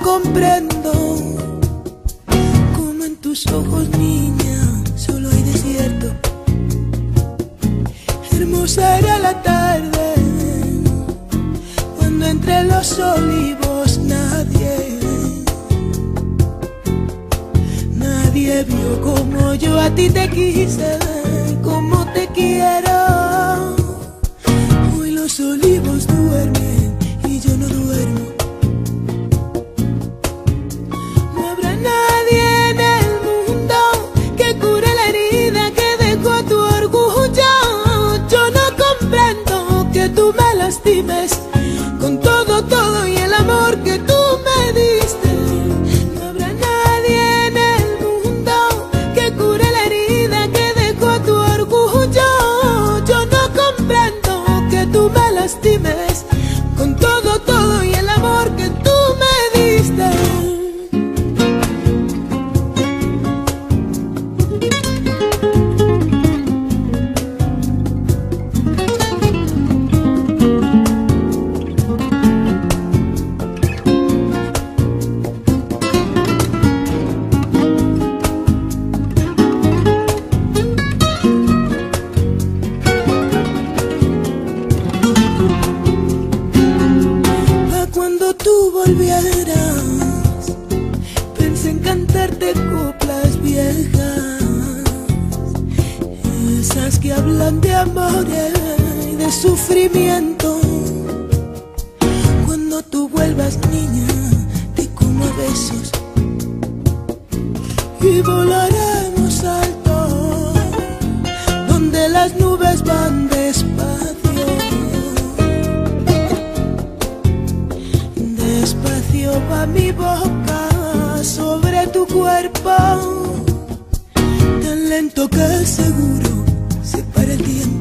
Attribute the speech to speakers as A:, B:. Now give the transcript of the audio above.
A: comprendo cómo en tus ojos, niña, solo hay desierto. Hermosa era la tarde cuando entre los olivos nadie vio como yo a ti te quise, como te quiero. Hoy los olivos duermen y yo no duermo. No habrá nadie en el mundo que cure la herida que dejó tu orgullo. Yo no comprendo que tú me lastimes con todo, todo y el amor que tú me diste. No habrá nadie en el mundo que cure la herida que dejó tu orgullo. Yo no comprendo que tú me lastimes con todo, todo y el amor que tú me diste. Cuando tú volvieras, pensé en cantarte coplas viejas, esas que hablan de amor y de sufrimiento. Cuando tú vuelvas, niña, te como a besos y volaremos alto, donde las nubes van despacio. Despacio va mi boca sobre tu cuerpo, tan lento que seguro se para el tiempo.